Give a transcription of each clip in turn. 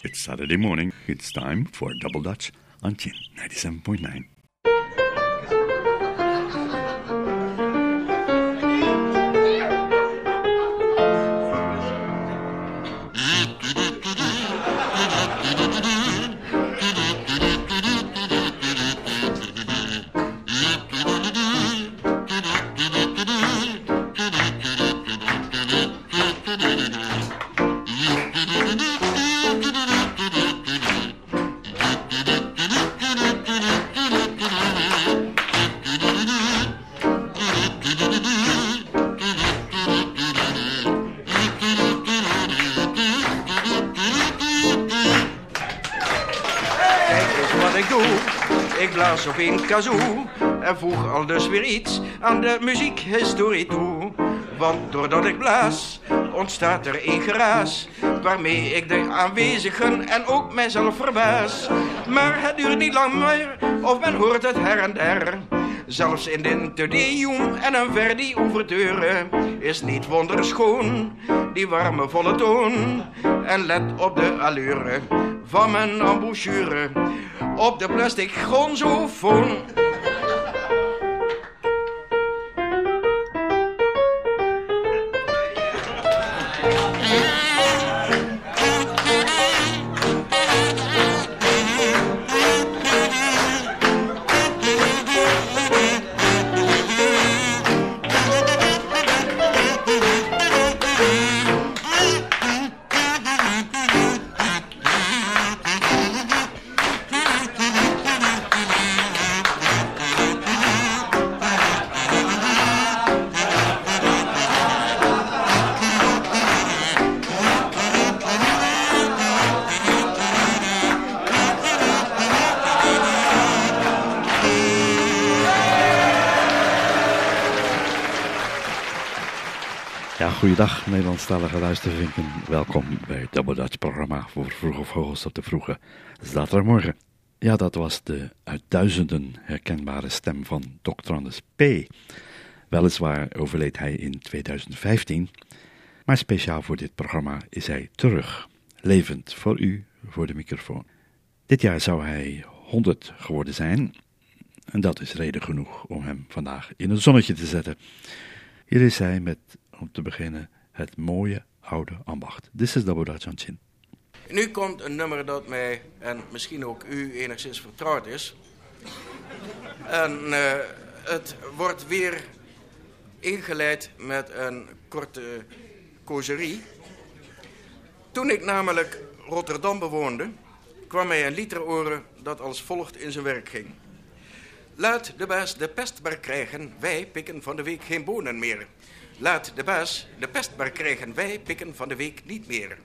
It's Saturday morning. It's time for Double Dutch on Chin 97.9. Op een kazoo en voeg al dus weer iets aan de muziekhistorie toe. Want doordat ik blaas, ontstaat er een geraas, waarmee ik de aanwezigen en ook mijzelf verbaas. Maar het duurt niet lang meer, of men hoort het her en der. Zelfs in de Te Deum en een Verdi-ouverture is niet wonderschoon die warme volle toon. En let op de allure van mijn embouchure op de plastic gonzofoon. Goeiedag Nederlandstalige luistervinken. Welkom bij het Double Dutch programma voor vroege vogels op de vroege zaterdagmorgen. Ja, dat was de uit duizenden herkenbare stem van Dr. Anders P. Weliswaar overleed hij in 2015, maar speciaal voor dit programma is hij terug. Levend voor u, voor de microfoon. Dit jaar zou hij 100 geworden zijn en dat is reden genoeg om hem vandaag in het zonnetje te zetten. Hier is hij met, om te beginnen, het mooie oude ambacht. This is Double Dutch on Chin. Nu komt een nummer dat mij, en misschien ook u, enigszins vertrouwd is. En het wordt weer ingeleid met een korte causerie. Toen ik namelijk Rotterdam bewoonde, kwam mij een lied ter oren dat als volgt in zijn werk ging. Laat de baas de pest maar krijgen, wij pikken van de week geen bonen meer. Laat de baas de pest maar krijgen, wij pikken van de week niet meer.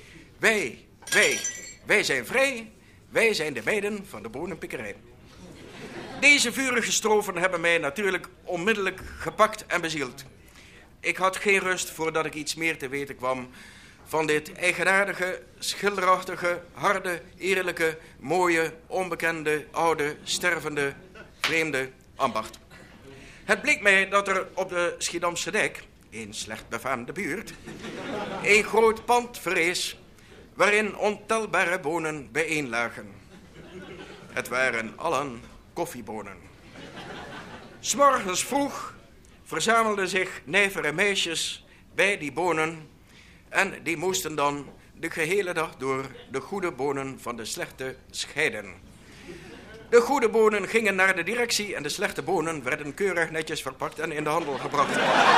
Wij zijn vrij, wij zijn de meiden van de bonenpikkerij. Deze vurige strofen hebben mij natuurlijk onmiddellijk gepakt en bezield. Ik had geen rust voordat ik iets meer te weten kwam van dit eigenaardige, schilderachtige, harde, eerlijke, mooie, onbekende, oude, stervende, vreemde ambacht. Het bleek mij dat er op de Schiedamse dijk, een slecht befaamde buurt, een groot pand verrees waarin ontelbare bonen bijeen lagen. Het waren allen koffiebonen. 'S Morgens vroeg verzamelden zich nijvere meisjes bij die bonen en die moesten dan de gehele dag door de goede bonen van de slechte scheiden. De goede bonen gingen naar de directie en de slechte bonen werden keurig netjes verpakt en in de handel gebracht.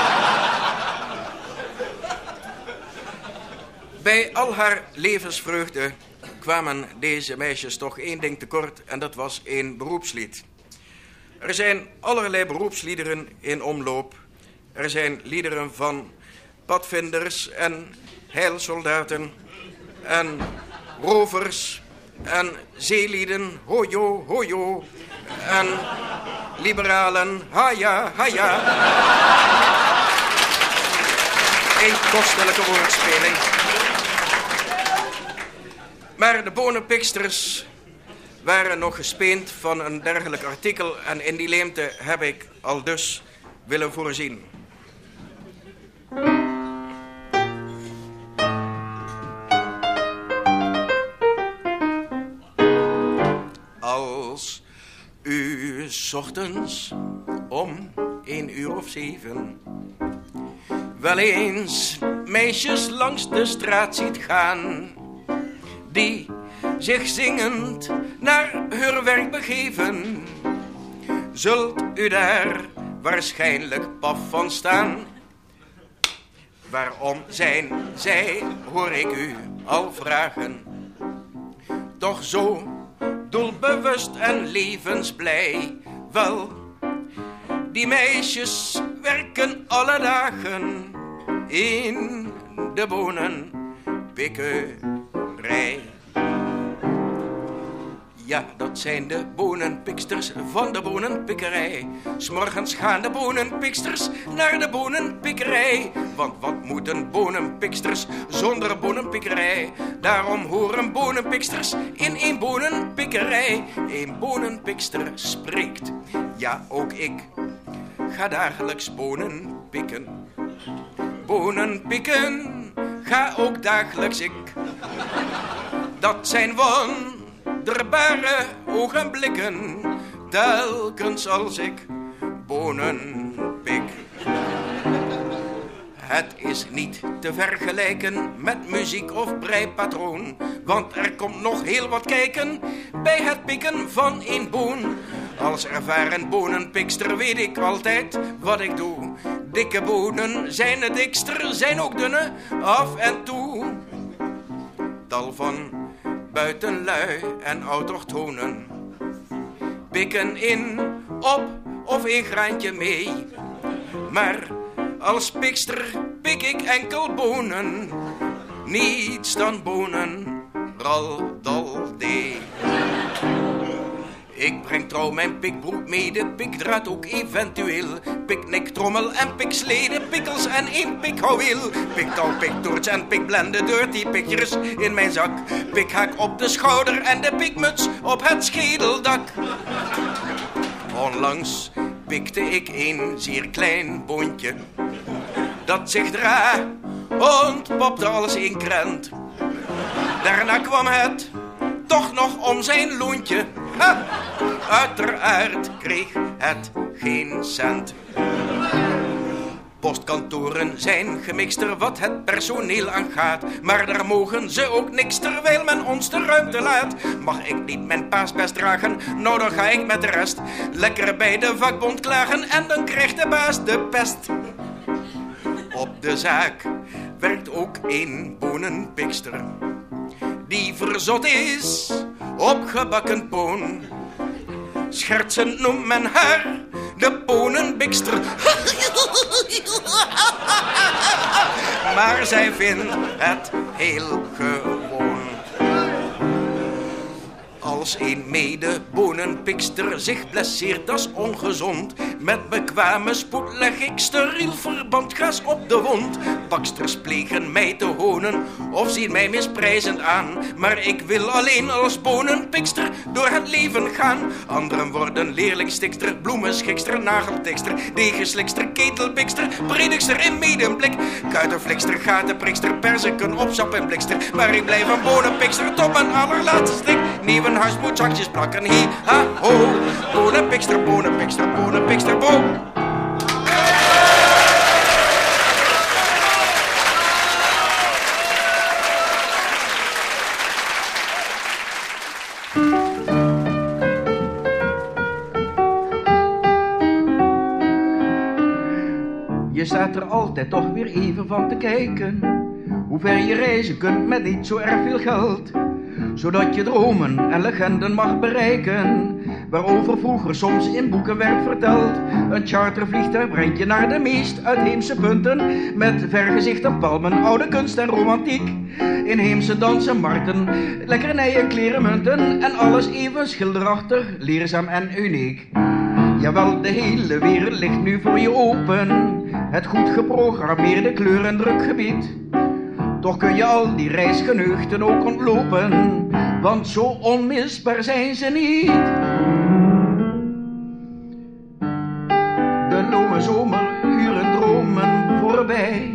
Bij al haar levensvreugde kwamen deze meisjes toch één ding tekort en dat was een beroepslied. Er zijn allerlei beroepsliederen in omloop. Er zijn liederen van padvinders en heilsoldaten en rovers en zeelieden, hojo, hojo, en liberalen, haja, haja. Een kostelijke woordspeling. Maar de bonenpiksters waren nog gespeend van een dergelijk artikel en in die leemte heb ik al dus willen voorzien. 'Ochtends om 1:07 wel eens meisjes langs de straat ziet gaan, die zich zingend naar hun werk begeven, zult u daar waarschijnlijk paf van staan. Waarom zijn zij, hoor ik u al vragen, toch zo doelbewust en levensblij? Wel, die meisjes werken alle dagen in de bonenpikkerij. Ja, dat zijn de bonenpiksters van de bonenpikkerij. 's Morgens gaan de bonenpiksters naar de bonenpikkerij. Want wat moeten bonenpiksters zonder bonenpikkerij? Daarom horen bonenpiksters in een bonenpikkerij. Een bonenpikster spreekt, ja ook ik ga dagelijks bonen pikken. Bonen pikken, ga ook dagelijks ik. Dat zijn wonderbare ogenblikken, telkens als ik bonen pik. Het is niet te vergelijken met muziek of breipatroon, want er komt nog heel wat kijken bij het pikken van een boon. Als ervaren bonenpikster weet ik altijd wat ik doe. Dikke bonen zijn het dikster, zijn ook dunne af en toe. Tal van buitenlui en autochtonen pikken in, op of een graantje mee. Maar als pikster pik ik enkel bonen, niets dan bonen, raldaldee. Ik breng trouw mijn pikbroek mede, pikdraad ook eventueel. Piknik, trommel en piksleden, pikkels en één pikhouweel. Piktouw, piktoorts en pikblende, dirty pikjes in mijn zak. Pikhaak op de schouder en de pikmuts op het schedeldak. Onlangs pikte ik een zeer klein boontje dat zich ontpopte als een krent. Daarna kwam het toch nog om zijn loontje. Ha! Uiteraard kreeg het geen cent. Postkantoren zijn gemixter wat het personeel aangaat, maar daar mogen ze ook niks terwijl men ons de ruimte laat. Mag ik niet mijn paasbest dragen? Nou, dan ga ik met de rest lekker bij de vakbond klagen en dan krijgt de baas de pest. Op de zaak werkt ook een bonenpikster die verzot is op gebakken poon. Schertsend noemt men haar de bonenpikster. Maar zij vindt het heel gewoon. Als een mede-bonenpikster zich blesseert, dat is ongezond. Met bekwame spoed leg ik steriel verbandgas op de wond. Baksters plegen mij te honen of zien mij misprijzend aan. Maar ik wil alleen als bonenpikster door het leven gaan. Anderen worden leerlingstikster, bloemenschikster, nageltikster, degenslikster, ketelpikster, predikster in medemblik, kuitenflikster, gatenprikster, perziken, opsap en blikster. Maar ik blijf een bonenpikster tot mijn allerlaatste stik. Nieuwe huis moet zakjes plakken, hi, ha, ho. Bonenpikster, bonenpikster, bonenpikster, bo. Je staat er altijd toch weer even van te kijken, hoe ver je reizen kunt met niet zo erg veel geld, zodat je dromen en legenden mag bereiken, waarover vroeger soms in boeken werd verteld. Een chartervliegtuig brengt je naar de meest uitheemse punten, met vergezichten, palmen, oude kunst en romantiek. Inheemse dansen, markten, lekkernijen, kleren, munten en alles even schilderachtig, leerzaam en uniek. Jawel, de hele wereld ligt nu voor je open, het goed geprogrammeerde kleur- en drukgebied. Toch kun je al die reisgeneugten ook ontlopen, want zo onmisbaar zijn ze niet. De lome zomeruren dromen voorbij,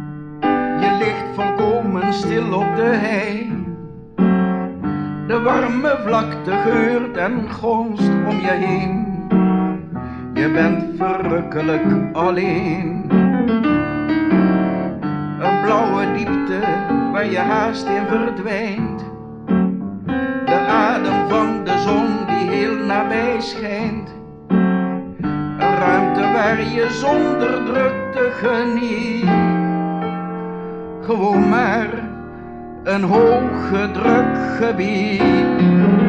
je ligt volkomen stil op de hei. De warme warme vlakte geurt en gonst om je heen. Je bent verrukkelijk alleen. Een blauwe diepte waar je haast in verdwijnt. De adem van de zon die heel nabij schijnt. Een ruimte waar je zonder drukte geniet. Gewoon maar een hooggedrukt gebied.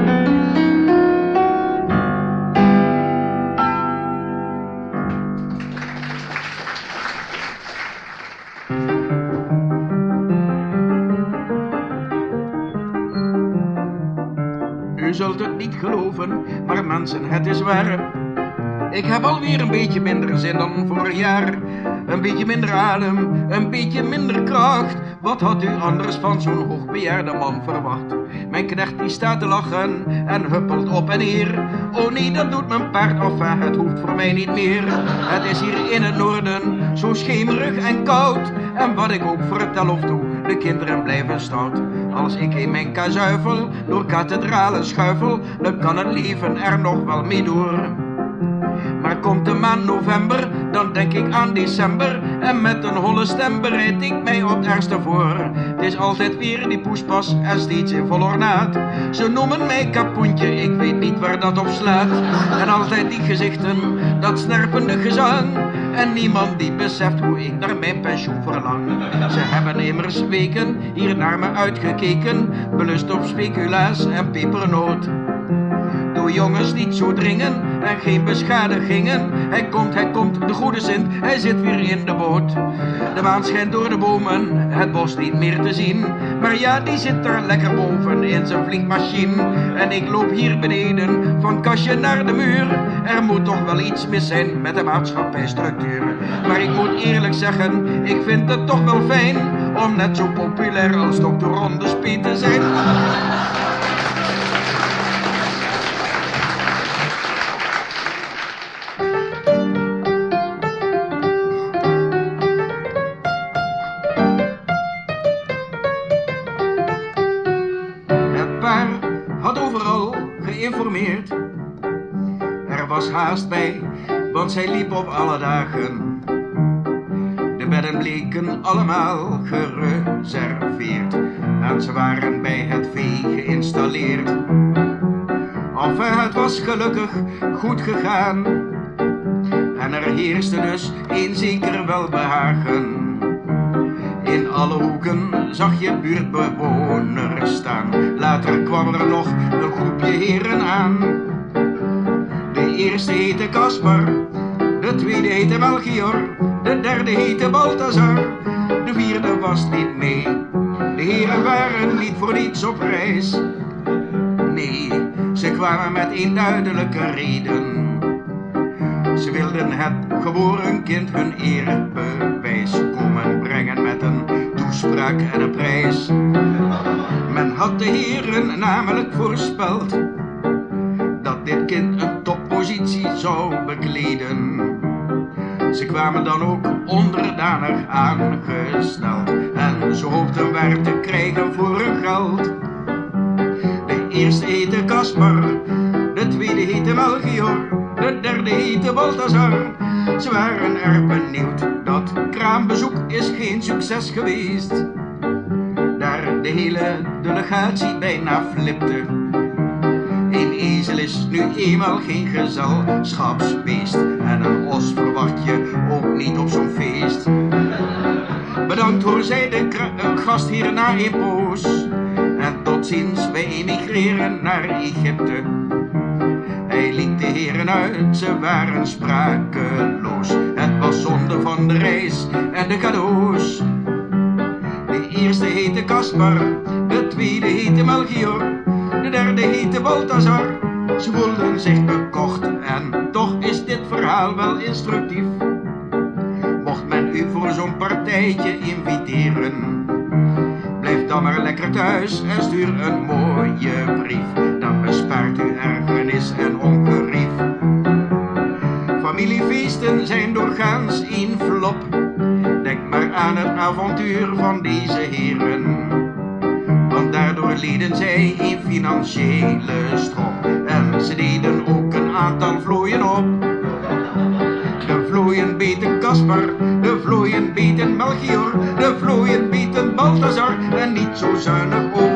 U zult het niet geloven, maar mensen, het is waar. Ik heb alweer een beetje minder zin dan vorig jaar. Een beetje minder adem, een beetje minder kracht. Wat had u anders van zo'n hoogbejaarde man verwacht? Mijn knecht die staat te lachen en huppelt op en neer. Oh nee, dat doet mijn paard af, het hoeft voor mij niet meer. Het is hier in het noorden zo schemerig en koud. En wat ik ook vertel of doe, de kinderen blijven stout. Als ik in mijn kazuifel door kathedralen schuifel, dan kan het leven er nog wel mee door. Maar komt de maand november, dan denk ik aan december. En met een holle stem bereid ik mij op het ergste voor. Het is altijd weer die poespas en steeds in vol ornaat. Ze noemen mij kapoentje, ik weet niet waar dat op slaat. En altijd die gezichten, dat snerpende gezang. En niemand die beseft hoe ik naar mijn pensioen verlang. Ze hebben immers weken hier naar me uitgekeken, belust op speculaas en pepernoot. Doe jongens niet zo dringen en geen beschadigingen. Hij komt, de goede Sint, hij zit weer in de boot. De maan schijnt door de bomen, het bos niet meer te zien. Maar ja, die zit daar lekker boven in zijn vliegmachine. En ik loop hier beneden, van kastje naar de muur. Er moet toch wel iets mis zijn met de maatschappijstructuur. Maar ik moet eerlijk zeggen, ik vind het toch wel fijn om net zo populair als Dr. Ron de Speet te zijn. Geïnformeerd. Er was haast bij, want zij liep op alle dagen. De bedden bleken allemaal gereserveerd en ze waren bij het vee geïnstalleerd. Enfin, het was gelukkig goed gegaan en er heerste dus een zeker welbehagen. In alle hoeken zag je buurtbewoners staan. Later kwam er nog een groepje heren aan. De eerste heette Caspar, de tweede heette Melchior, de derde heette Balthazar, de vierde was niet mee. De heren waren niet voor niets op reis. Nee, ze kwamen met een duidelijke reden. Ze wilden het geboren kind hun eerbewijs komen brengen met een toespraak en een prijs. Men had de heren namelijk voorspeld dat dit kind een toppositie zou bekleden. Ze kwamen dan ook onderdanig aangesteld en ze hoopten waar te krijgen voor hun geld. De eerste heette Caspar, de tweede heette Melchior, de derde heette Balthazar. Ze waren erg benieuwd, dat kraambezoek is geen succes geweest. Daar de hele delegatie bijna flipte. Een ezel is nu eenmaal geen gezelschapsbeest en een os verwacht je ook niet op zo'n feest. Bedankt hoor, zei de gastheer na een poos. En tot ziens, wij emigreren naar Egypte. Hij liet de heren uit, ze waren sprakeloos. Het was zonde van de reis en de cadeaus. De eerste heette Caspar, de tweede heette Melchior, de derde heette Balthazar. Ze voelden zich bekocht en toch is dit verhaal wel instructief. Mocht men u voor zo'n partijtje inviteren, blijf dan maar lekker thuis en stuur een mooie brief. Dan bespaart u ergernis en ongerief. Familiefeesten zijn doorgaans een flop. Denk maar aan het avontuur van deze heren. Want daardoor leden zij in financiële strop. En ze deden ook een aantal vlooien op. De vlooien beten Caspar, de vlooien beten Melchior, de vlooien beten Balthazar en niet zo zuinig ook.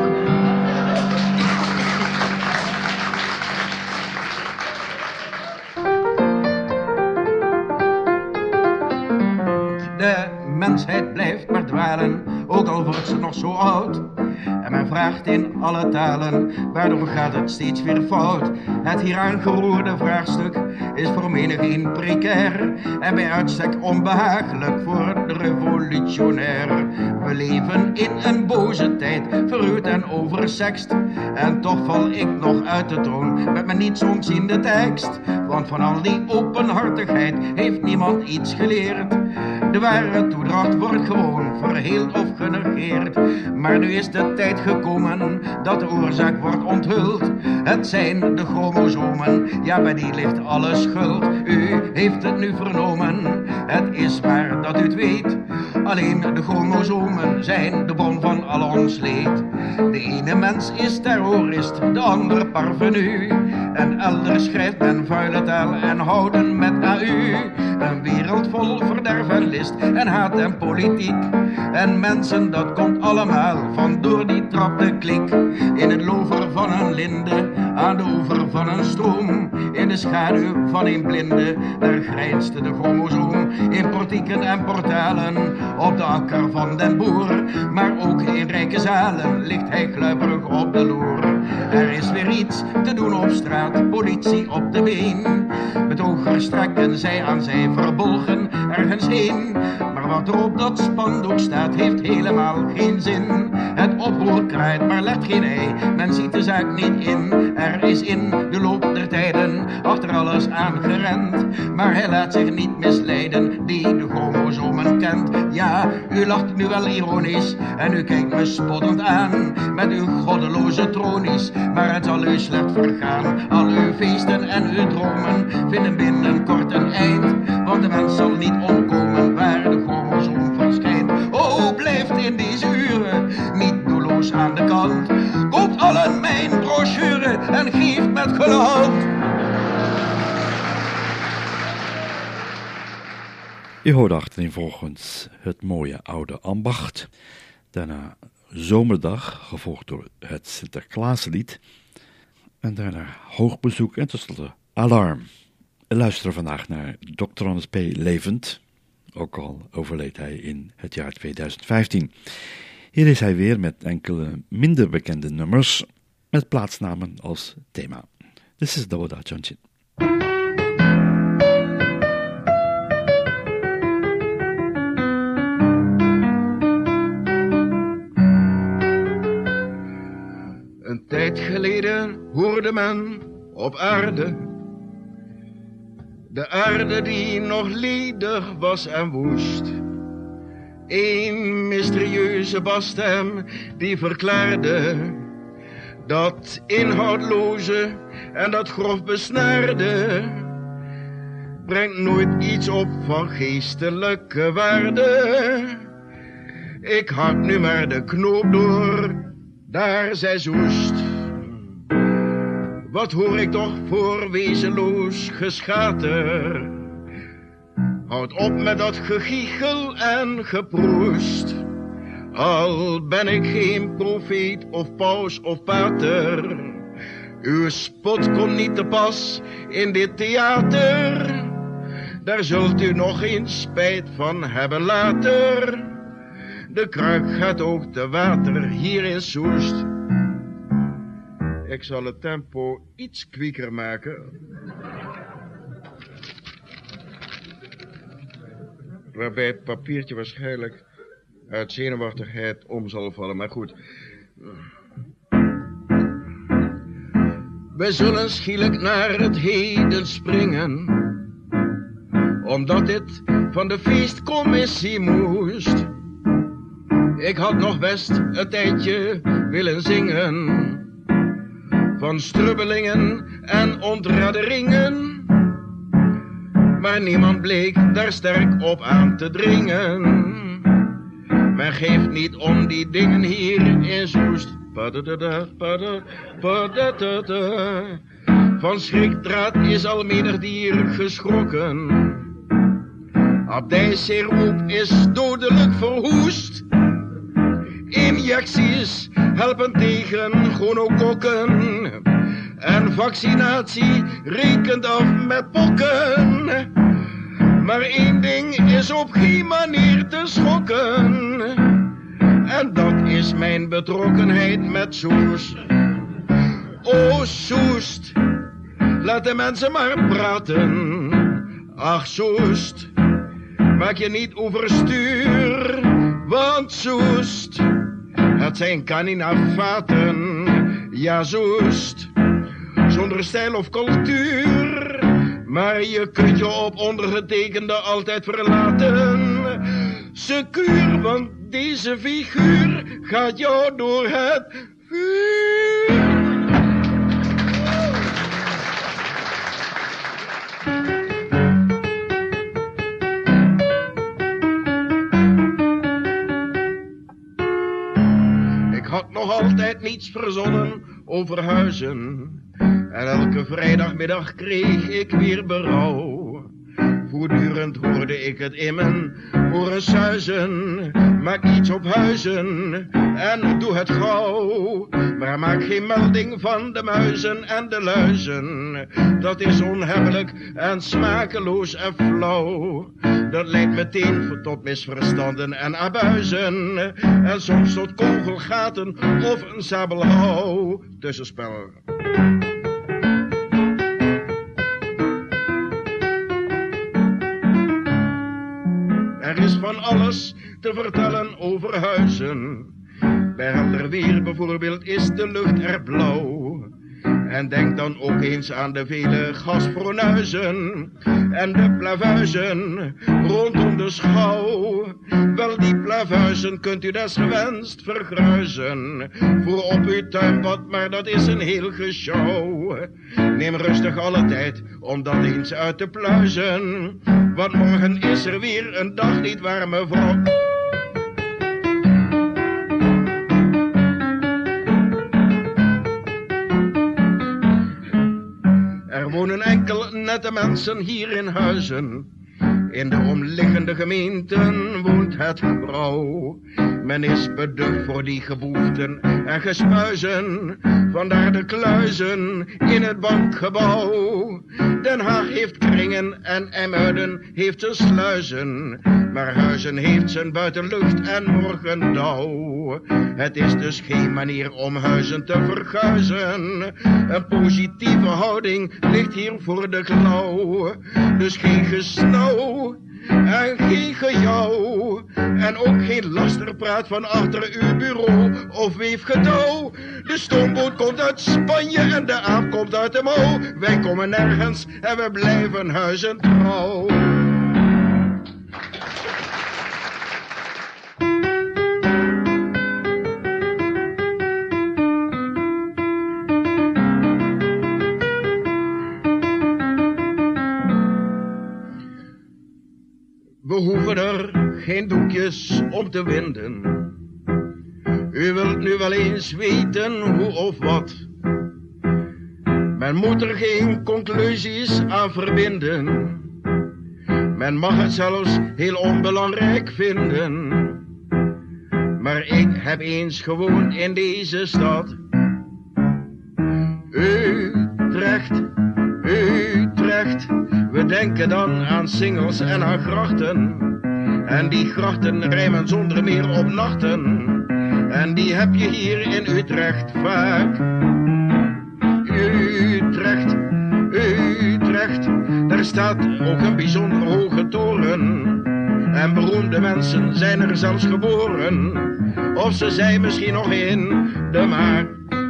De mensheid blijft maar dwalen, ook al wordt ze nog zo oud. En men vraagt in alle talen, waardoor gaat het steeds weer fout? Het hier aangeroerde vraagstuk is voor menigeen precair en bij uitstek onbehagelijk voor de revolutionair. We leven in een boze tijd, verruwd en oversext. En toch val ik nog uit de toon met mijn niets ontziende tekst. Want van al die openhartigheid heeft niemand iets geleerd. De ware toedracht wordt gewoon verheeld of genegeerd. Maar nu is de tijd gekomen dat de oorzaak wordt onthuld. Het zijn de chromosomen, ja bij die ligt alle schuld. U heeft het nu vernomen, het is waar dat u het weet. Alleen de chromosomen zijn de bron van al ons leed. De ene mens is terrorist, de ander parvenu. En elders schrijft men vuile taal en houden met AU. Een wereld vol verderf en list en haat en politiek. En mensen, dat komt allemaal van door die trap de klik. In het lover van een linde, aan de oever van een stroom. In de schaduw van een blinde, daar grijnst de chromosoom. In portieken en portalen, op de akker van den boer. Maar ook in rijke zalen ligt hij gluiperig op de loer. Er is weer iets te doen op straat, politie op de been. Betogers strekken zij aan zij verbolgen ergens heen. Maar wat er op dat spandoek staat heeft helemaal geen zin. Het oproer kraait maar legt geen ei, men ziet de zaak niet in. Er is in de loop der tijden achter alles aangerend. Maar hij laat zich niet misleiden, die de chromosomen kent. Ja, u lacht nu wel ironisch en u kijkt me spottend aan. Met uw goddeloze tronies, maar het zal u slecht vergaan. Al uw feesten en uw dromen vinden binnenkort een eind. Want de mens zal niet ontkomen waar de chromosoom verschijnt. O, blijft in deze uren niet doelloos aan de kant. Koopt allen mijn brochure en geeft met gulle hand. U hoorde achtereenvolgens het mooie oude ambacht. Daarna Zomerdag, gevolgd door het Sinterklaaslied. En daarna Hoogbezoek en tenslotte Alarm. We luisteren vandaag naar Dr. Hannes P. levend. Ook al overleed hij in het jaar 2015. Hier is hij weer met enkele minder bekende nummers met plaatsnamen als thema. This is Double Dutch Johnson. Een tijd geleden hoorde men op aarde, de aarde die nog ledig was en woest, een mysterieuze basstem die verklaarde dat inhoudloze en dat grof besnaarde brengt nooit iets op van geestelijke waarde. Ik hak nu maar de knoop door, daar zij zoest. Wat hoor ik toch voor wezenloos geschater. Houd op met dat gegiechel en geproest. Al ben ik geen profeet of paus of pater. Uw spot komt niet te pas in dit theater. Daar zult u nog eens spijt van hebben later. De kruik gaat ook te water hier in Soest. Ik zal het tempo iets kwieker maken. Waarbij het papiertje waarschijnlijk uit zenuwachtigheid om zal vallen, maar goed. We zullen schielijk naar het heden springen, omdat dit van de feestcommissie moest. Ik had nog best een tijdje willen zingen van strubbelingen en ontredderingen, maar niemand bleek daar sterk op aan te dringen. Men geeft niet om die dingen hier in Soest, Van schrikdraad is al menig dier geschrokken. Abdijsiroop is dodelijk verwoest. Injecties helpen tegen gonokokken. En vaccinatie rekent af met pokken. Maar één ding is op geen manier te schokken. En dat is mijn betrokkenheid met Soest. O Soest, laat de mensen maar praten. Ach Soest, maak je niet overstuur. Want Soest, het zijn kaninafaten. Ja Soest, zonder stijl of cultuur. Maar je kunt je op ondergetekende altijd verlaten. Secuur, want deze figuur gaat jou door het vuur. Ik had nog altijd niets verzonnen over huizen. En elke vrijdagmiddag kreeg ik weer berouw. Voortdurend hoorde ik het in mijn oren suizen. Maak iets op huizen en doe het gauw. Maar maak geen melding van de muizen en de luizen. Dat is onhebbelijk en smakeloos en flauw. Dat leidt meteen tot misverstanden en abuizen. En soms tot kogelgaten of een sabelhouw. Tussenspel. Er is van alles te vertellen over huizen. Bij helder weer bijvoorbeeld is de lucht er blauw. En denk dan ook eens aan de vele gasfornuizen en de plavuizen rondom de schouw. Wel, die plavuizen kunt u desgewenst vergruizen voor op uw tuinpad, maar dat is een heel gesjouw. Neem rustig alle tijd om dat eens uit te pluizen, want morgen is er weer een dag niet waar mevrouw. Er wonen enkel nette mensen hier in huizen. In de omliggende gemeenten woont het gebrouw. Men is beducht voor die geboeften en gespuizen. Vandaar de kluizen in het bankgebouw. Den Haag heeft kringen en IJmuiden heeft zijn sluizen. Maar Huizen heeft zijn buitenlucht en morgendauw. Het is dus geen manier om Huizen te verguizen. Een positieve houding ligt hier voor de klauw. Dus geen gesnauw en geen gejouw. En ook geen lasterpraat van achter uw bureau of weefgedouw. De stoomboot komt uit Spanje en de aap komt uit de mouw. Wij komen nergens en we blijven Huizen trouw. We hoeven er geen doekjes om te winden. U wilt nu wel eens weten hoe of wat. Men moet er geen conclusies aan verbinden. Men mag het zelfs heel onbelangrijk vinden. Maar ik heb eens gewoond in deze stad. Utrecht, Utrecht. We denken dan aan singels en aan grachten. En die grachten rijmen zonder meer op nachten. En die heb je hier in Utrecht vaak. Utrecht, Utrecht. Daar staat ook een bijzonder hoge toren. En beroemde mensen zijn er zelfs geboren. Of ze zijn misschien nog in de maak.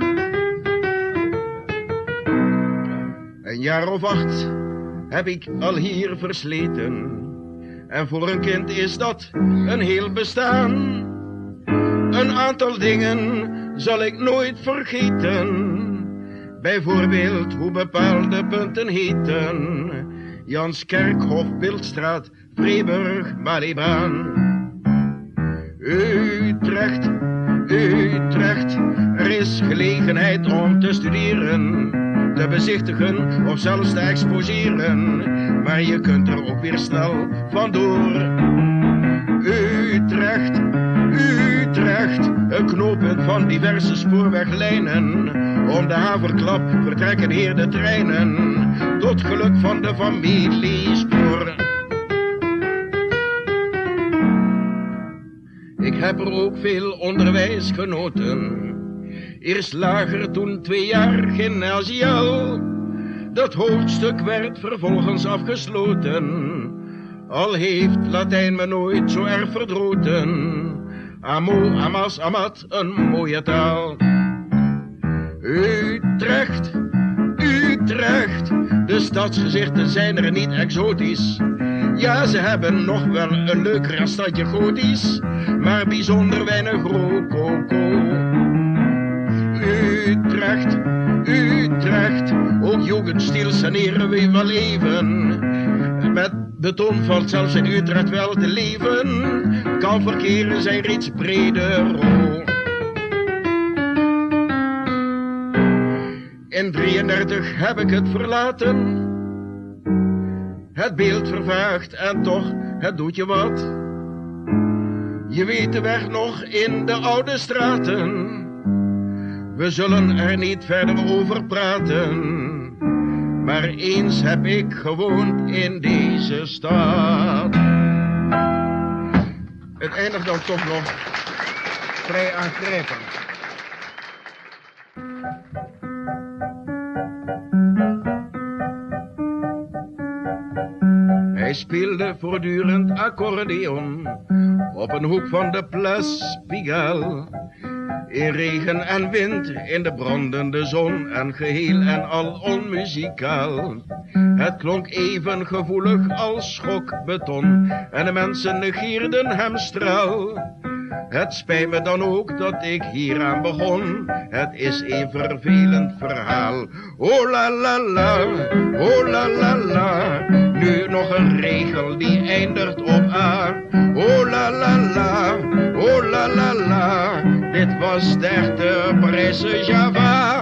Een jaar of 8 heb ik al hier versleten. En voor een kind is dat een heel bestaan. Een aantal dingen zal ik nooit vergeten. Bijvoorbeeld hoe bepaalde punten heten. Janskerkhof, Biltstraat, Vreeburg, Malibaan. Utrecht, Utrecht. Er is is gelegenheid om te studeren, te bezichtigen of zelfs te exposeren. Maar je kunt er ook weer snel vandoor. Utrecht, Utrecht, een knooppunt van diverse spoorweglijnen. Om de haverklap vertrekken hier de treinen, tot geluk van de familie Spoor. Ik heb er ook veel onderwijs genoten. Eerst lager, toen 2 jaar gymnasiaal. Dat hoofdstuk werd vervolgens afgesloten. Al heeft Latijn me nooit zo erg verdroten. Amo, amas, amat, een mooie taal. Utrecht, Utrecht, de stadsgezichten zijn er niet exotisch. Ja, ze hebben nog wel een leuk rastadje gotisch, maar bijzonder weinig rococo. Utrecht, Utrecht, ook jugendstil saneren we wel even. Met beton valt zelfs in Utrecht wel te leven. Kan verkeren zijn reeds breder. In 33 heb ik het verlaten. Het beeld vervaagt en toch, het doet je wat. Je weet de weg nog in de oude straten. We zullen er niet verder over praten. Maar eens heb ik gewoond in deze stad. Het eindigt dan toch nog vrij aangrijpend. Hij speelde voortdurend accordeon op een hoek van de Place Pigalle. In regen en wind, in de brandende zon en geheel en al onmuzikaal. Het klonk even gevoelig als schokbeton en de mensen negeerden hem straal. Het spijt me dan ook dat ik hieraan begon, het is een vervelend verhaal. Oh la la la, oh la la la, nu nog een regel die eindigt op A. Oh la la la, oh la la la, dit was de echte Parijse Java.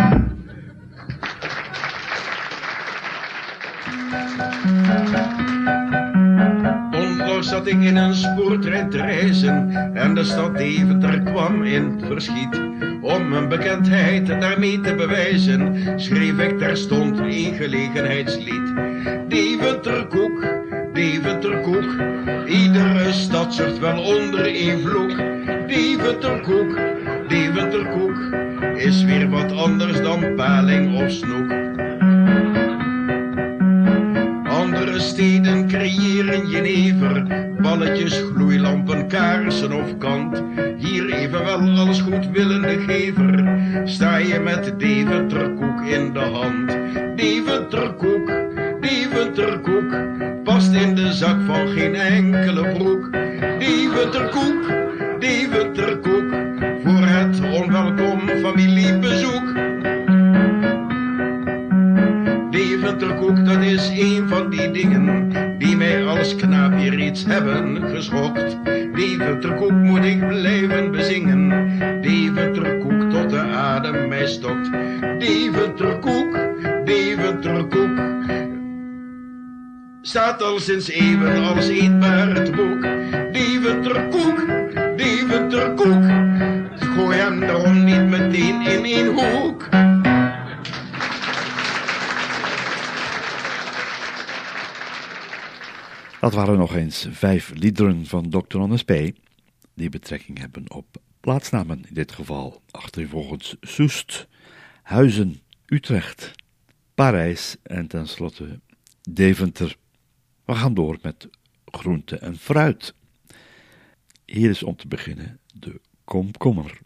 Onlangs zat ik in een spoortrein te reizen en de stad Deventer kwam in het verschiet. Om mijn bekendheid daarmee te bewijzen, schreef ik terstond een gelegenheidslied. Deventer koek, Deventer koek, iedere stad zucht wel onder één vloek. Deventer koek, Deventer koek, is weer wat anders dan paling of snoek. Andere steden creëren jenever, balletjes, gloeilampen, kaarsen of kant. Hier evenwel als goedwillende gever, sta je met Deventer koek in de hand. Deventer koek, Deventer koek, past in de zak van geen enkele broek. Deventer koek, Deventer koek, voor het onwelkom familiebezoek. Deventer koek, dat is een van die dingen die mij als knaap hier iets hebben geschokt. Deventer koek moet ik blijven bezingen, Deventer koek tot de adem mij stokt. Deventer koek, Deventer koek, staat al sinds eeuwen als eetbaar het boek. Deventer koek, Deventer koek, gooi hem daarom niet meteen in één hoek. Dat waren nog eens 5 liederen van Dr. Hannes P. die betrekking hebben op plaatsnamen, in dit geval achtereenvolgens Soest, Huizen, Utrecht, Parijs en tenslotte Deventer. We gaan door met groente en fruit. Hier is om te beginnen de komkommer.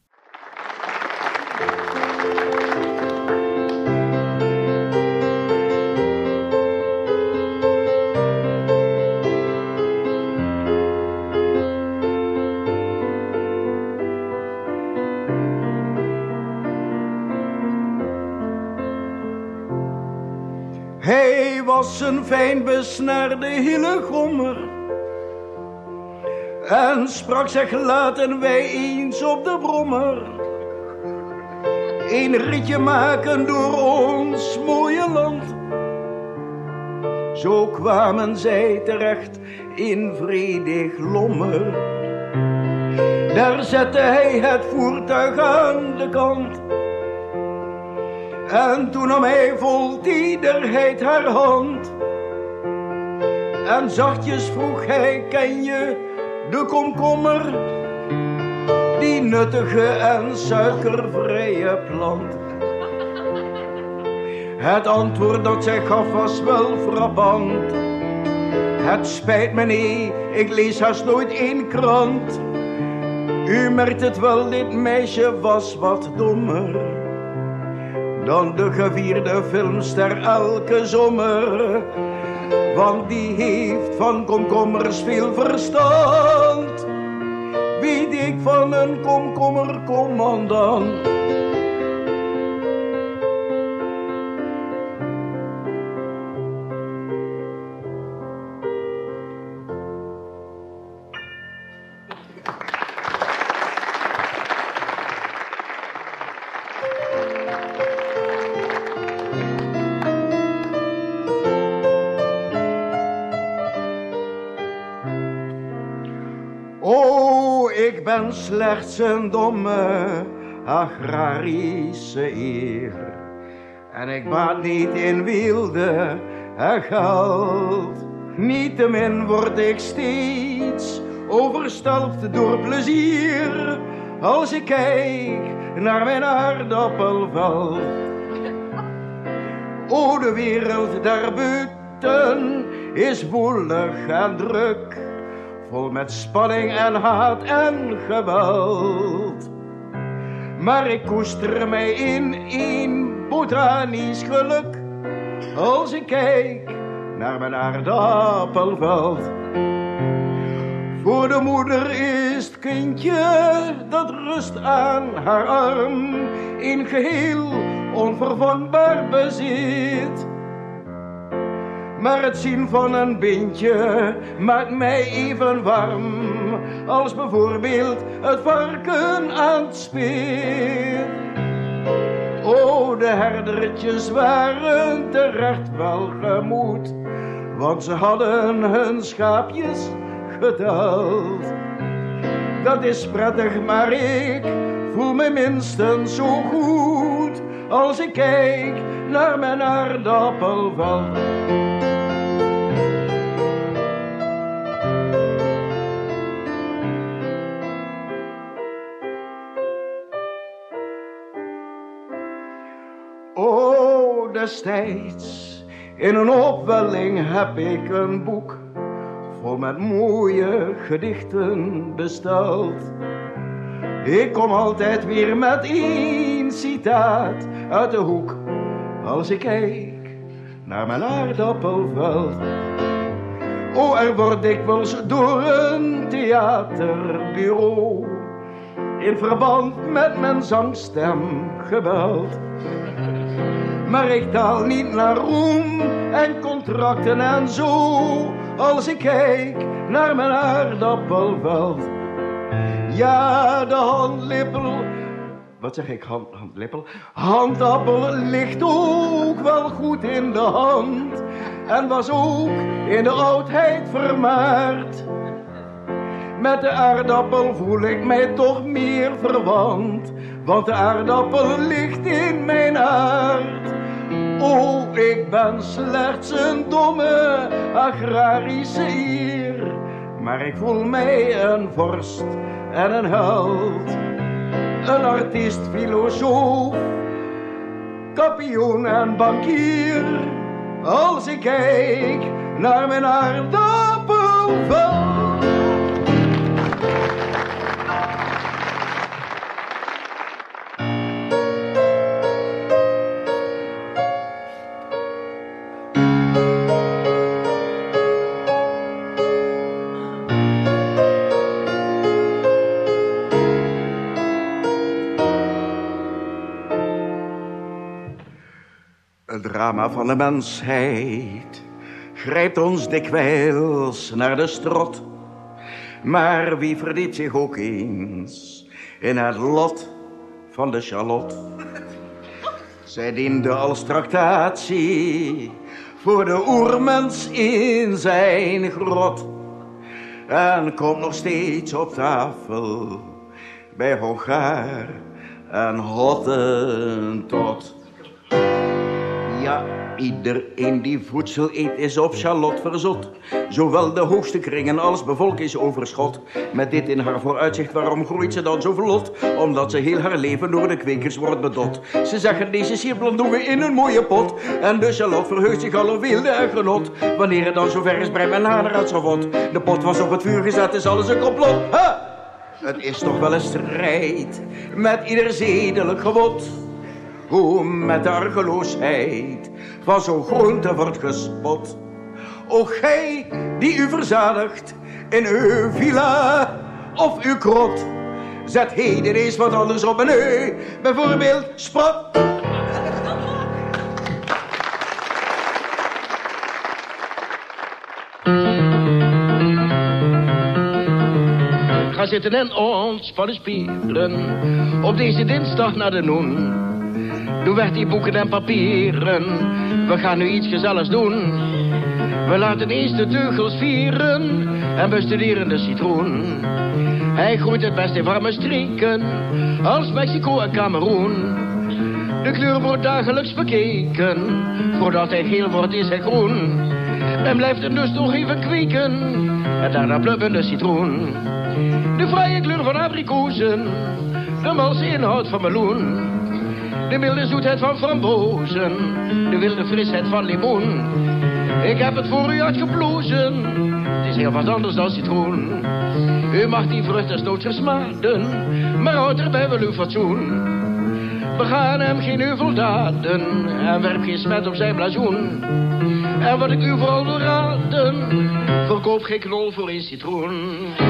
Hij was een fijn besnaarde Hillegommer en sprak, zeg, laten wij eens op de brommer een ritje maken door ons mooie land. Zo kwamen zij terecht in vredig Lommer. Daar zette hij het voertuig aan de kant. En toen nam hij vol tederheid haar hand. En zachtjes vroeg hij, ken je de komkommer? Die nuttige en suikervrije plant. Het antwoord dat zij gaf was wel frappant. Het spijt me nee, ik lees haast nooit één krant. U merkt het wel, dit meisje was wat dommer dan de gevierde filmster elke zomer. Want die heeft van komkommers veel verstand. Weet ik van een komkommercommandant. Ik ben slechts een domme agrarische eer. En ik baat niet in weelde en geld. Niettemin word ik steeds overstelpt door plezier. Als ik kijk naar mijn aardappelveld. O, de wereld daarbuiten is woelig en druk. Vol met spanning en haat en geweld. Maar ik koester mij in een botanisch geluk. Als ik kijk naar mijn aardappelveld. Voor de moeder is het kindje dat rust aan haar arm. In geheel onvervangbaar bezit. Maar het zien van een bintje maakt mij even warm als bijvoorbeeld het varken aan het spit. O, de herdertjes waren terecht welgemoed, want ze hadden hun schaapjes geteld. Dat is prettig, maar ik voel me minstens zo goed als ik kijk naar mijn aardappelveld. O, destijds in een opwelling heb ik een boek vol met mooie gedichten besteld. Ik kom altijd weer met één citaat uit de hoek als ik kijk naar mijn aardappelveld. O, er wordt dikwijls door een theaterbureau in verband met mijn zangstem gebeld. Maar ik taal niet naar roem en contracten en zo, als ik kijk naar mijn aardappelveld. Ja, de handlippel, wat zeg ik, handlippel? Handappel ligt ook wel goed in de hand en was ook in de oudheid vermaard. Met de aardappel voel ik mij toch meer verwant, want de aardappel ligt in mijn hart. O, ik ben slechts een domme agrarische eer, maar ik voel mij een vorst en een held. Een artiest, filosoof, kampioen en bankier, als ik kijk naar mijn aardappelveld. Het drama van de mensheid grijpt ons dikwijls naar de strot. Maar wie verdiept zich ook eens in het lot van de Charlotte. Zij diende als tractatie voor de oermens in zijn grot. En komt nog steeds op tafel bij Hongaar en Hottentot. Ja, iedereen die voedsel eet is op Charlotte verzot. Zowel de hoogste kringen als bevolkingsoverschot. Met dit in haar vooruitzicht, waarom groeit ze dan zo vlot? Omdat ze heel haar leven door de kwekers wordt bedot. Ze zeggen deze sierblond doen we in een mooie pot. En de Charlotte verheugt zich al op weelde en genot. Wanneer het dan zover is, brengt men haar naar het savot. De pot was op het vuur gezet, is alles een complot. Ha! Het is toch wel een strijd met ieder zedelijk gebod. Hoe met de argeloosheid van zo'n groente wordt gespot. O gij die u verzadigt in uw villa of uw krot, zet heden eens wat anders op een eu, bijvoorbeeld sprot. Ga zitten en ons vallen spieren op deze dinsdag naar de noen. Doe weg die boeken en papieren, we gaan nu iets gezelligs doen. We laten eens de teugels vieren en bestuderen de citroen. Hij groeit het best in warme streken, als Mexico en Cameroen. De kleur wordt dagelijks bekeken, voordat hij geel wordt is hij groen. Men blijft hem dus nog even kweken, en daarna plukken de citroen. De fraaie kleur van abrikozen, de malse inhoud van meloen. De milde zoetheid van frambozen, de wilde frisheid van limoen. Ik heb het voor u uitgeplozen, het is heel wat anders dan citroen. U mag die vrucht desnoods versmaden, maar houd erbij wel uw fatsoen. Begaan hem geen euveldaden en werp geen smet op zijn blazoen. En wat ik u vooral wil raden, verkoop geen knol voor een citroen.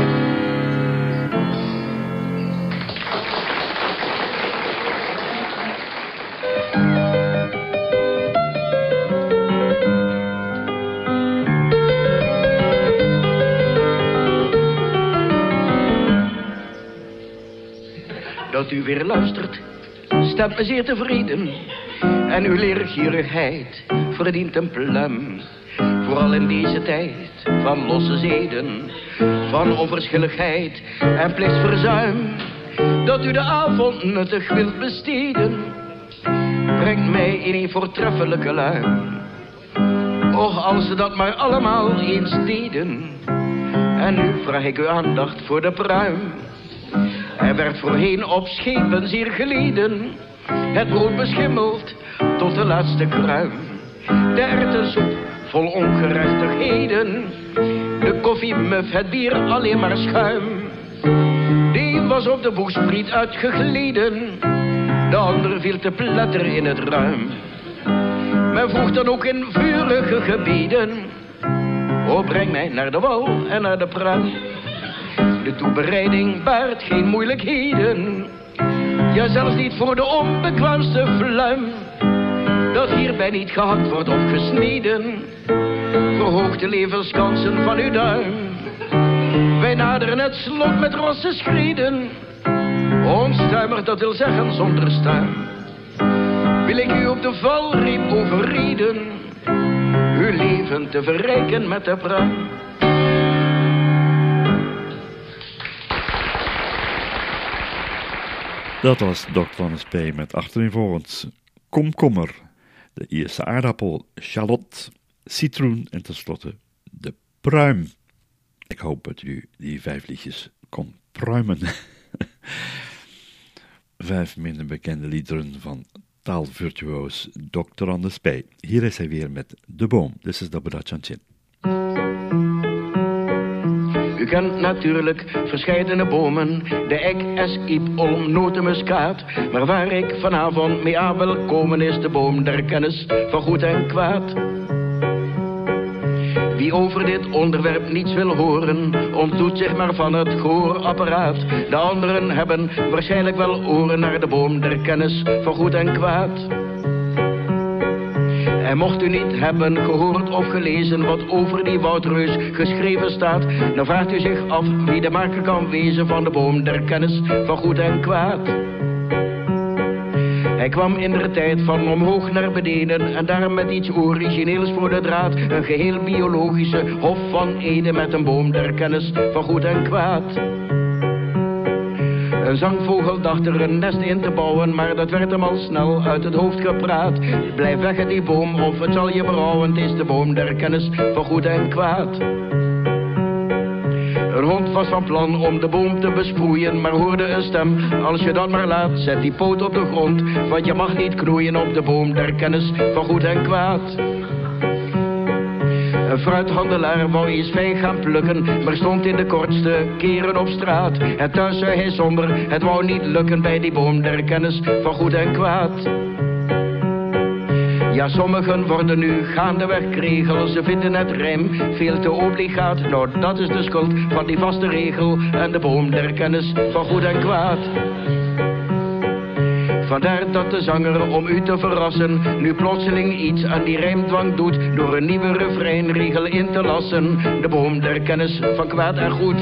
Dat u weer luistert, stemt me zeer tevreden. En uw leergierigheid verdient een pluim. Vooral in deze tijd van losse zeden, van onverschilligheid en plichtsverzuim. Dat u de avond nuttig wilt besteden, brengt mij in een voortreffelijke luim. Och, als ze dat maar allemaal eens deden. En nu vraag ik uw aandacht voor de pruim. Er werd voorheen op schepen zeer geleden, het brood beschimmeld tot de laatste kruim. De erwtensoep vol ongerechtigheden, de koffiemuf, het bier alleen maar schuim. Die was op de boespriet uitgegleden, de ander viel te pletter in het ruim. Men vroeg dan ook in vurige gebieden, o breng mij naar de wal en naar de pruim. De toebereiding baart geen moeilijkheden, ja zelfs niet voor de onbekwaamste fluim. Dat hierbij niet gehakt wordt of gesneden, verhoogt de levenskansen van uw duim. Wij naderen het slot met rosse schreden, onstuimig, dat wil zeggen zonder stuim. Wil ik u op de valreep overreden, uw leven te verrijken met de pruim. Dat was Dr. van de Spee met achtereenvolgens komkommer, de Ierse aardappel, shallot, citroen en tenslotte de pruim. Ik hoop dat u die 5 liedjes kon pruimen. 5 minder bekende liederen van taalvirtuoos Dr. van de Spee. Hier is hij weer met De Boom. Dit is Dobrodat Chanchin. U kent natuurlijk verscheidene bomen, de ek, eskyp, olm, notemuskaat. Maar waar ik vanavond mee aan wil komen is de boom der kennis van goed en kwaad. Wie over dit onderwerp niets wil horen, ontdoet zich maar van het gehoorapparaat. De anderen hebben waarschijnlijk wel oren naar de boom der kennis van goed en kwaad. En mocht u niet hebben gehoord of gelezen wat over die woudreus geschreven staat, dan vraagt u zich af wie de maker kan wezen van de boom der kennis van goed en kwaad. Hij kwam indertijd van omhoog naar beneden en daar met iets origineels voor de draad. Een geheel biologische Hof van Eden met een boom der kennis van goed en kwaad. Een zangvogel dacht er een nest in te bouwen, maar dat werd hem al snel uit het hoofd gepraat. Blijf weg uit die boom of het zal je berouwen, het is de boom der kennis van goed en kwaad. Een hond was van plan om de boom te besproeien, maar hoorde een stem: als je dat maar laat, zet die poot op de grond, want je mag niet knoeien op de boom der kennis van goed en kwaad. Een fruithandelaar wou eens vijg gaan plukken, maar stond in de kortste keren op straat. En thuis zei hij somber, het wou niet lukken bij die boom der kennis van goed en kwaad. Ja, sommigen worden nu gaandeweg kregel, ze vinden het rijm veel te obligaat. Nou, dat is de schuld van die vaste regel en de boom der kennis van goed en kwaad. Vandaar dat de zanger, om u te verrassen, nu plotseling iets aan die rijmdwang doet, door een nieuwe refreinregel in te lassen. De boom der kennis van kwaad en goed.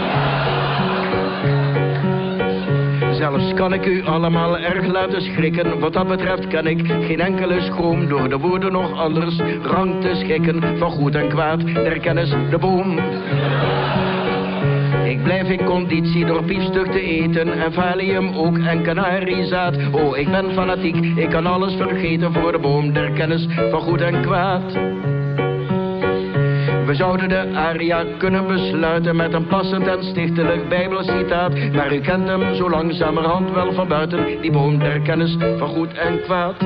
Zelfs kan ik u allemaal erg laten schrikken. Wat dat betreft kan ik geen enkele schroom door de woorden nog anders rang te schikken. Van goed en kwaad der kennis de boom. Ik blijf in conditie door biefstuk te eten en valium ook en kanariezaad. Oh, ik ben fanatiek, ik kan alles vergeten voor de boom der kennis van goed en kwaad. We zouden de aria kunnen besluiten met een passend en stichtelijk bijbelcitaat. Maar u kent hem zo langzamerhand wel van buiten, die boom der kennis van goed en kwaad.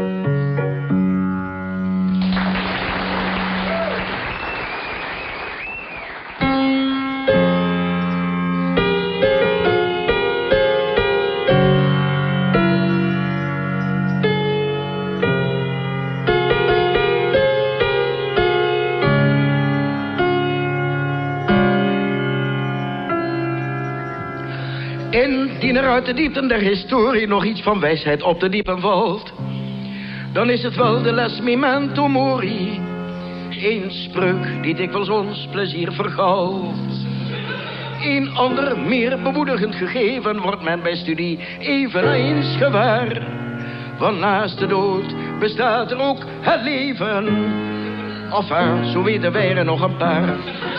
Indien er uit de diepten der historie nog iets van wijsheid op te diepen valt, dan is het wel de les memento mori. Eén spreuk die dikwijls ons plezier vergaalt. Een ander meer bemoedigend gegeven wordt men bij studie eveneens gewaar. Want naast de dood bestaat er ook het leven. Enfin, zo weten wij er nog een paar.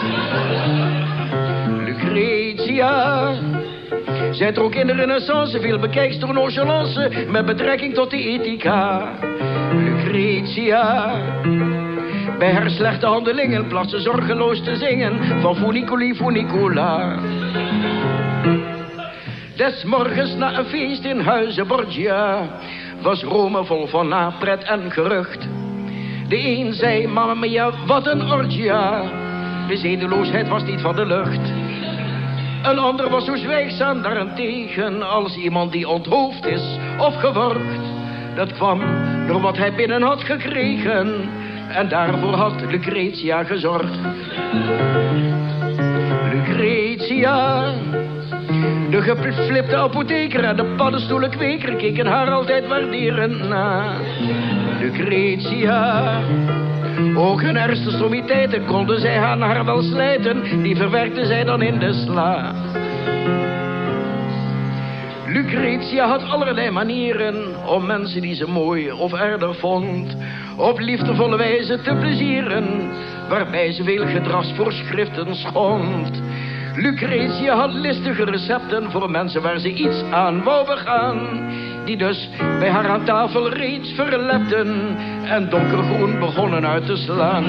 Lucretia zijt er ook in de renaissance veel bekijkster nonchalance met betrekking tot de ethica. Lucretia, bij haar slechte handelingen placht ze zorgeloos te zingen van funiculi funicola. Des morgens na een feest in huize Borgia was Rome vol van napret en gerucht. De een zei, mamma mia, wat een orgia. De zedeloosheid was niet van de lucht. Een ander was zo zwijgzaam daarentegen als iemand die onthoofd is of geworgd. Dat kwam door wat hij binnen had gekregen en daarvoor had Lucretia gezorgd. Lucretia, de geflipte apotheker en de paddenstoelenkweker keken haar altijd waarderend na. Lucretia, ook hun ergste sommiteiten konden zij aan haar wel slijten, die verwerkte zij dan in de sla. Lucretia had allerlei manieren om mensen die ze mooi of aardig vond op liefdevolle wijze te plezieren, waarbij ze veel gedragsvoorschriften schond. Lucretia had listige recepten voor mensen waar ze iets aan wou begaan, die dus bij haar aan tafel reeds verlepten en donkergroen begonnen uit te slaan.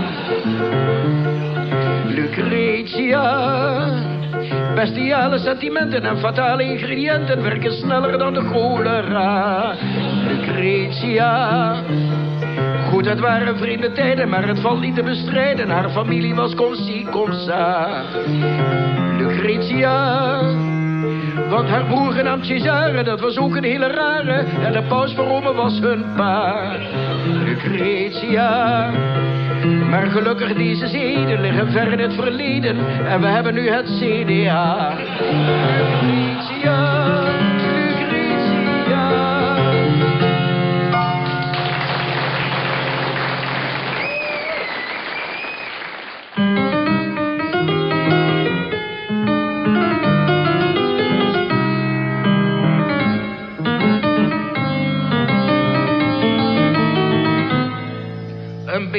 Lucretia, bestiale sentimenten en fatale ingrediënten werken sneller dan de cholera. Lucretia, goed, het waren vreemde tijden, maar het valt niet te bestrijden. Haar familie was comme ci, comme ça. Lucretia, want haar broer genaamd Cesare, dat was ook een hele rare. En de paus van Rome was hun pa. Lucretia, maar gelukkig deze zeden liggen ver in het verleden. En we hebben nu het CDA. Lucretia, Lucretia.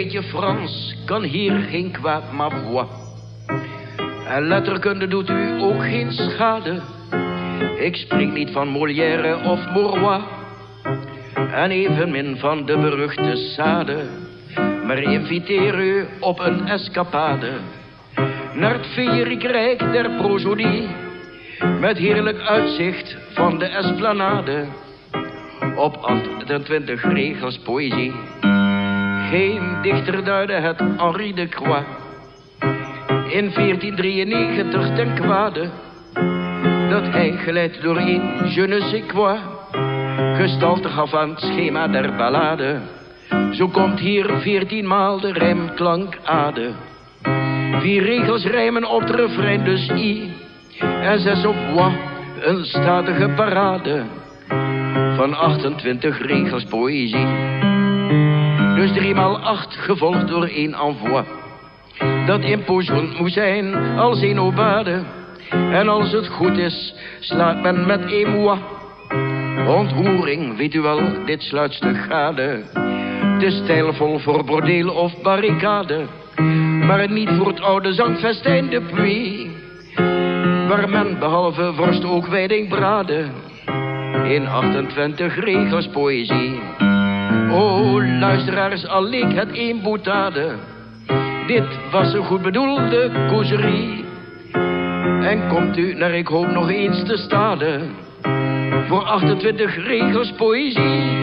beetje Frans kan hier geen kwaad, ma foi. En letterkunde doet u ook geen schade. Ik spreek niet van Molière of Bourrois. En evenmin van de beruchte Sade. Maar inviteer u op een escapade. Naar het feeriek rijk der prosodie. Met heerlijk uitzicht van de esplanade. Op 28 regels poëzie. Geen dichter duidde het Henri de Croix. In 1493 ten kwade. Dat hij geleid door een je ne sais quoi. Gestalte gaf aan het schema der ballade. Zo komt hier 14 maal de rijmklank ade. 4 regels rijmen op het refrein dus i. En 6 op wa, een statige parade. Van 28 regels poëzie. Dus 3 maal 8 gevolgd door 1 envoi. Dat imposant moet zijn als een obade. En als het goed is, slaat men met een moi. Onthoering, weet u wel, dit sluitstuk gade. Te stijlvol voor bordeel of barricade. Maar niet voor het oude zangfestijn de Puy. Waar men behalve vorst ook wijding braden. In 28 regels poëzie. O, luisteraars, al leek het een boutade. Dit was een goed bedoelde causerie. En komt u naar ik hoop nog eens te stade. Voor 28 regels poëzie.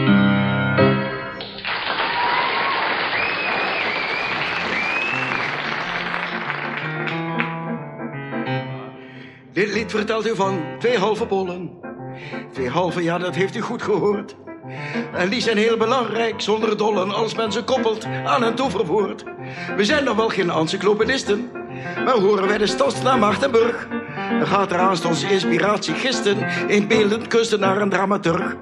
Dit lied vertelt u van 2 halve bollen. 2 halve, ja, dat heeft u goed gehoord. En die zijn heel belangrijk, zonder dollen, als men ze koppelt aan een toverwoord. We zijn nog wel geen encyclopedisten, maar horen wij de stadsnaam Maartenburg, dan gaat er aanstonds inspiratie gisten in beeldend kunstenaar en dramaturg.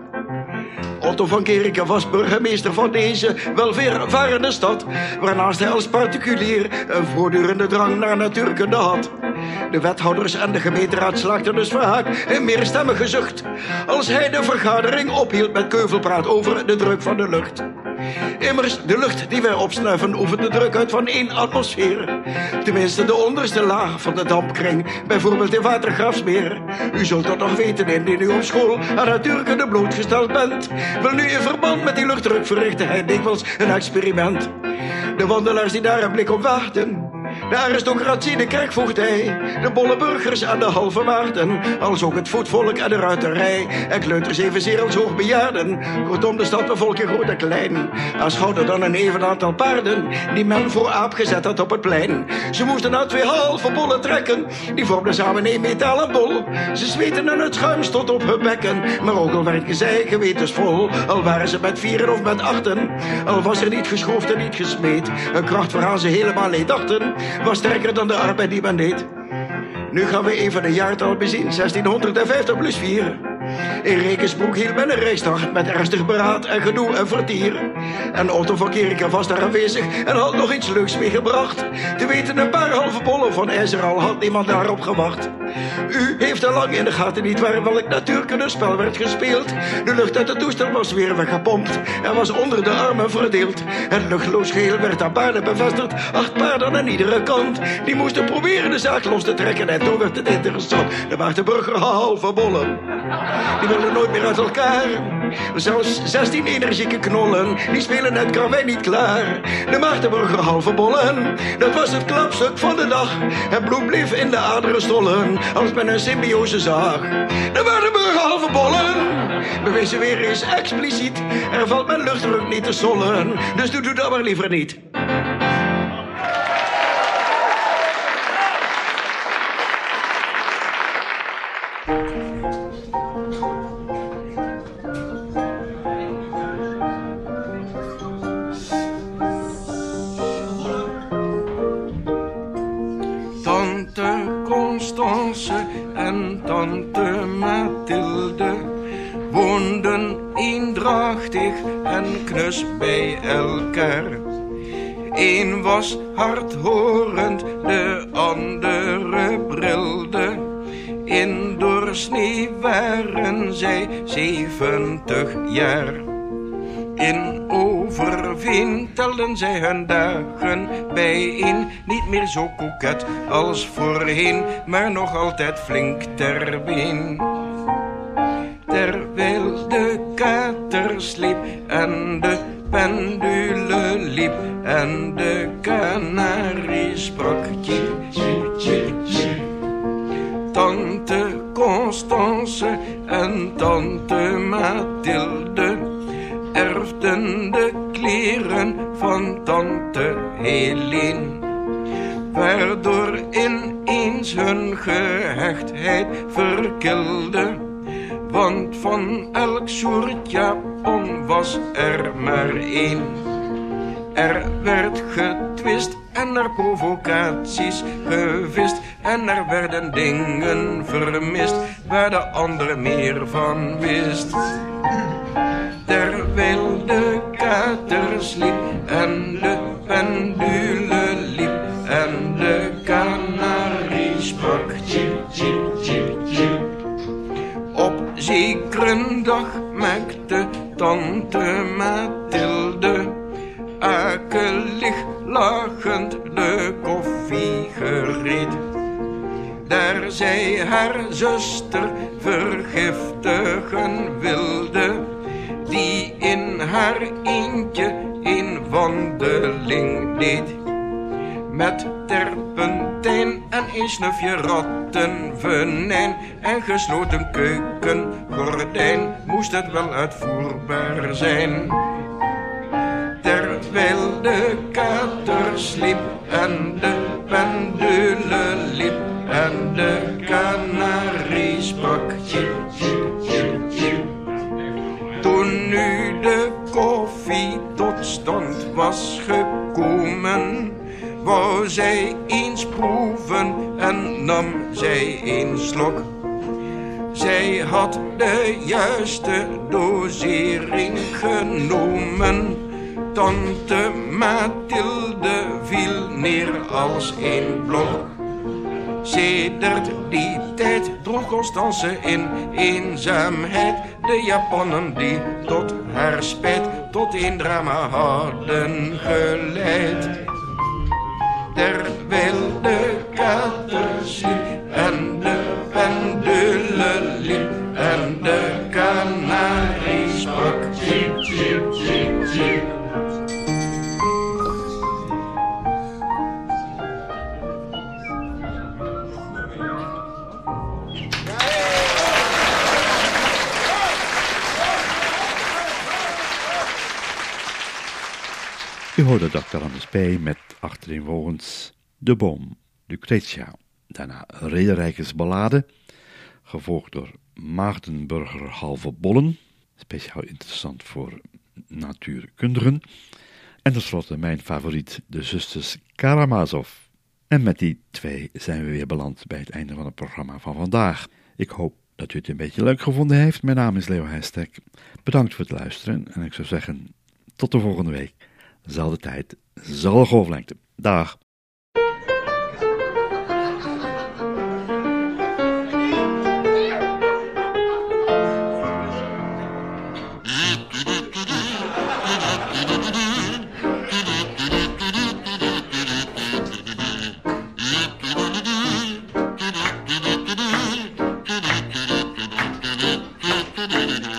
Otto van Guericke was burgemeester van deze welvarende stad, waarnaast hij als particulier een voortdurende drang naar natuurkunde had. De wethouders en de gemeenteraad slaagden dus vaak in meerstemmige zucht, als hij de vergadering ophield met keuvelpraat over de druk van de lucht. Immers, de lucht die wij opsnuiven oefent de druk uit van 1 atmosfeer. Tenminste, de onderste laag van de dampkring, bijvoorbeeld in Watergraafsmeer. U zult dat nog weten indien u op school aan natuurkunde blootgesteld bent. Wel nu, in verband met die luchtdruk verrichtte hij dikwijls een experiment. De wandelaars die daar een blik op waagden, de aristocratie, de kerkvoogdij, de bolle burgers en de halve maagden, als ook het voetvolk en de ruiterij, en kleuters evenzeer als hoogbejaarden. Kortom, de stadbevolking groot en klein, aanschouwde dan een even aantal paarden, die men voor aap gezet had op het plein. Ze moesten uit 2 halve bollen trekken, die vormden samen 1 metalen bol. Ze zweten en het schuim stond op hun bekken, maar ook al werkten zij gewetensvol, al waren ze met 4 of met 8, al was er niet geschroefd en niet gesmeed, een kracht waaraan ze helemaal niet dachten, was sterker dan de arbeid die men deed. Nu gaan we even een jaartal bezien, 1650 plus 4. In Rekensbroek hield men een Rijksdag met ernstig beraad en gedoe en vertier. En Otto van Guericke was daar aanwezig en had nog iets leuks meegebracht. Te weten, een paar halve bollen van ijzer al had niemand daarop gewacht. U heeft al lang in de gaten niet waar welk natuurkundespel werd gespeeld. De lucht uit het toestel was weer weggepompt en was onder de armen verdeeld. Het luchtloos geheel werd aan paarden bevestigd, 8 paarden aan iedere kant. Die moesten proberen de zaak los te trekken en toen werd het interessant. De Maartenburger halve bollen, die willen nooit meer uit elkaar. Zelfs 16 energieke knollen, die spelen het karwei niet klaar. De Maartenburger halve bollen, dat was het klapstuk van de dag. Het bloed bleef in de aderen stollen, als men een symbiose zag. De Maartenburger halve bollen bewezen weer eens expliciet, er valt mijn luchtdruk niet te sollen, dus doe dat maar liever niet. Tante Constance en tante Mathilde woonden eendrachtig en knus bij elkaar. Eén was hardhorend, de andere brilde. In doorsnee waren zij 70 jaar. In Overveen telden zij hun dagen bijeen. Niet meer zo koket als voorheen, maar nog altijd flink ter been. Terwijl de kater sliep en de pendule liep en de kanarie sprak. Tjip, tjip, tjip, tjip. Tante Constance en tante Mathilde erfden de kleren van tante Helene, waardoor ineens hun gehechtheid verkilde. Want van elk soort japon was er maar één. Er werd getwist en er provocaties gevist en er werden dingen vermist waar de ander meer van wist. Terwijl de kater sliep en de pendule liep en de kanarie sprak. Tjip, tjip, tjip, tjip. Op zekere dag maakte tante Mathilde akelig lachend de koffie gereed. Daar zij haar zuster vergiftigen wilde, die in haar eentje een wandeling deed. Met terpentijn en een snufje rattenvenijn en gesloten keukengordijn moest het wel uitvoerbaar zijn. Terwijl de kater sliep en de pendule liep en de kanarie sprak. Tjip, tjip, tjip, tjip. Toen nu de koffie tot stand was gekomen, wou zij eens proeven en nam zij een slok. Zij had de juiste dosering genomen. Tante Mathilde viel neer als een blok. Sedert die tijd droeg Constance in eenzaamheid de japonnen die tot haar spijt tot een drama hadden geleid. Terwijl de kater sliep en de pendule liep en de kanarie sprak. Tjip, tjip, tjip, tjip. U hoorde Dr. Anders P. met achtereenvolgens De Boom, Lucretia. Daarna Rederijkers Ballade, gevolgd door Maagdenburger Halve Bollen, speciaal interessant voor natuurkundigen. En tenslotte mijn favoriet, de zusters Karamazov. En met die twee zijn we weer beland bij het einde van het programma van vandaag. Ik hoop dat u het een beetje leuk gevonden heeft. Mijn naam is Leo Heijstek. Bedankt voor het luisteren en ik zou zeggen, tot de volgende week. Zelfde tijd, zelfde golflengte. Dag. Thank you.